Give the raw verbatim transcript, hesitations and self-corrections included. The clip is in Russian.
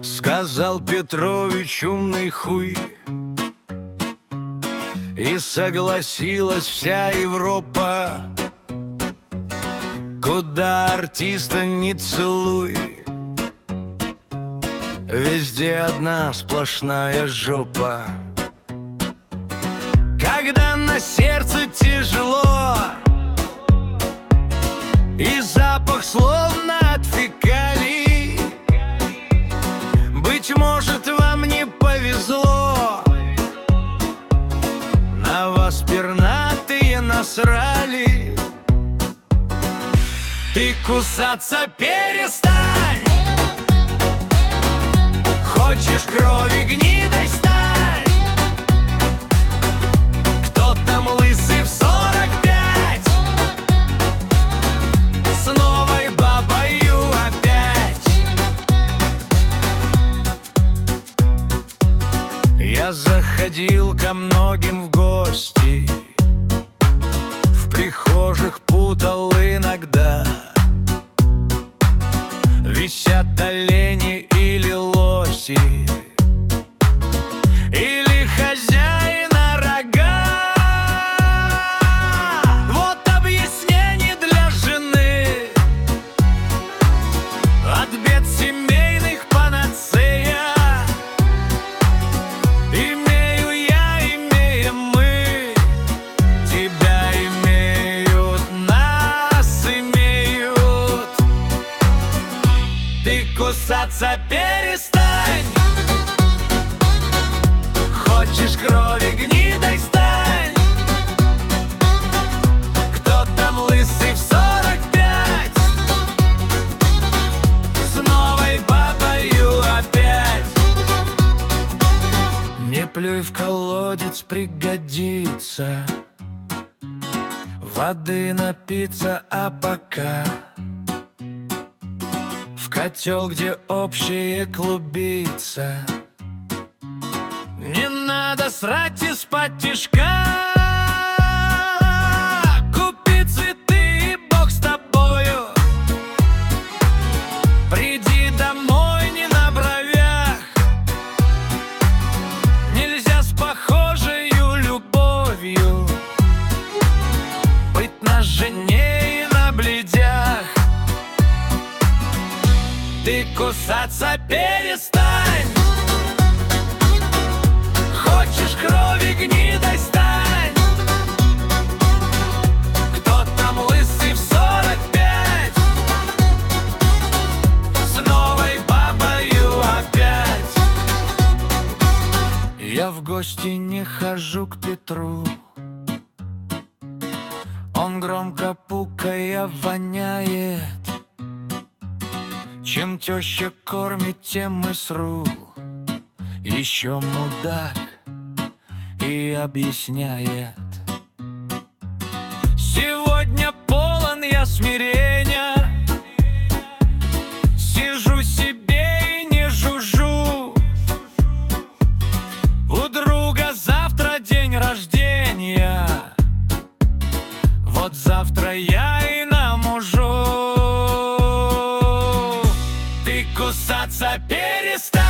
сказал Петрович умный хуй. И согласилась вся Европа, куда артиста не целуй, везде одна сплошная жопа. Когда на сердце тяжело и запах словно от фекалий, быть может, вам не повезло, на вас пернатые насрали. Ты кусаться перестань, хочешь крови гнидой стать. Кто там лысый в сорок пять, с новой бабою опять? Я заходил ко многим в гости, в прихожих путал иногда. Висят олени или лоси, или хозяина рога. Вот объяснение для жены от бед семейных панацея. Имею я, имеем мы, тебя имеют, нас имеют. Ты кусаться перестань, хочешь крови гнидой стань. Кто там лысый в сорок пять, с новой бабою опять? Не плюй в колодец, пригодится воды напиться, а пока в котел, где общее клубится, не надо срать из-под тишка. Купи цветы и бог с тобою, приди домой не на бровях. Нельзя с похожею любовью быть на жене и на бледях. Ты кусаться перестань, хочешь крови гнидой стань. Кто там лысый в сорок пять, с новой бабою опять? Я в гости не хожу к Петру, он громко пукая воняет. Чем теща кормит, тем и сру. Еще мудак и объясняет: сегодня полон я смирения, сижу себе и не жужжу. У друга завтра день рождения, вот завтра я и намужу. Ты кусаться перестань,